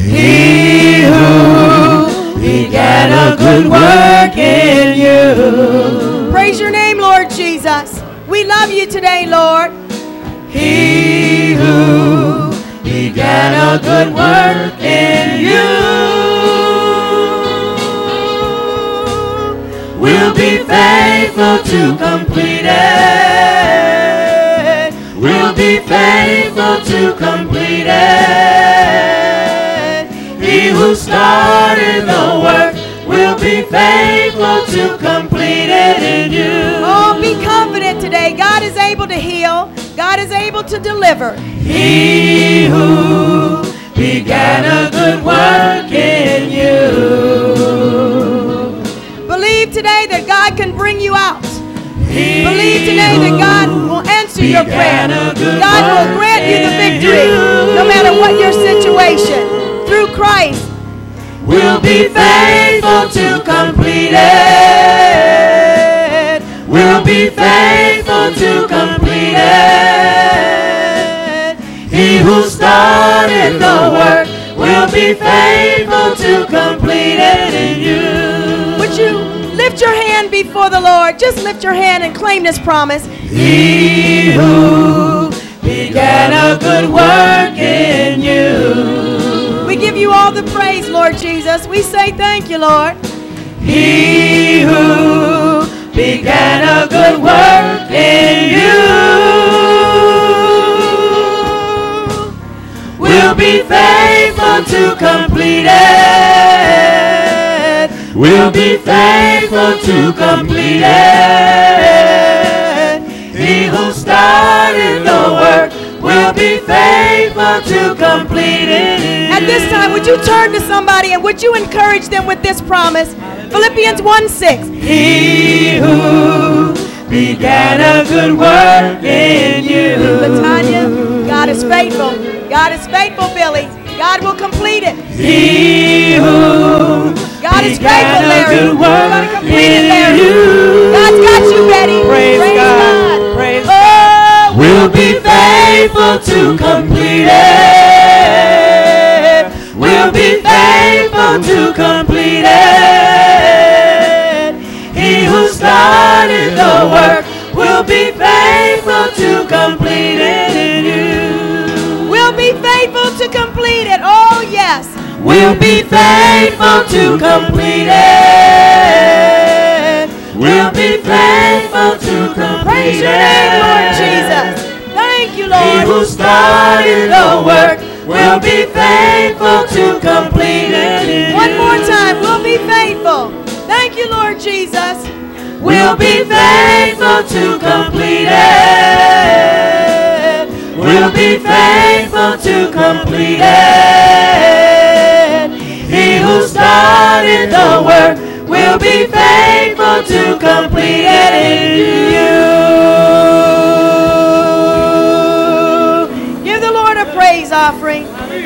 He who began a good work in you. Praise your name, Lord Jesus. We love you today, Lord. He who began a good work in you will be faithful to complete it. Will be faithful to complete it. He who started the work will be faithful to complete it in you. Oh, be confident today. God is able to heal. God is able to deliver. He who began a good work in you. Believe today that God can bring you out. He Believe today that God will answer your prayer. God will grant you the victory no matter what your situation. Through Christ, will be faithful to complete it. Will be faithful to complete it. He who started the work will be faithful to complete it in you. would you lift your hand before the Lord? Just lift your hand and claim this promise. He who began a good work in you. We give you all the praise, Lord Jesus. We say thank you, Lord. He who began a good work in you will be faithful to complete it. Will be faithful to complete it. He who started the work will be faithful to complete it. At this time, would you turn to somebody and would you encourage them with this promise? Philippians 1:6. He who began a good work in you. Latanya, God is faithful. God is faithful, Billy. God will complete it. He who God is faithful, Larry. good He's work going to complete it, in Larry. you. God's got you, Betty. Praise God. Praise God. God. Will be faithful to complete it. Will be faithful to complete it. He who started the work will be faithful to complete it in you. We'll be faithful to complete it. Oh, yes. We'll be faithful to complete it. We'll be faithful to complete Praise your name, Lord Jesus. Thank you, He Lord. who started the work will be faithful to complete it. One more time. We'll be faithful. Thank you, Lord Jesus. We'll be faithful to complete it. We'll be faithful to complete it. He who started the work will be faithful to complete it in you.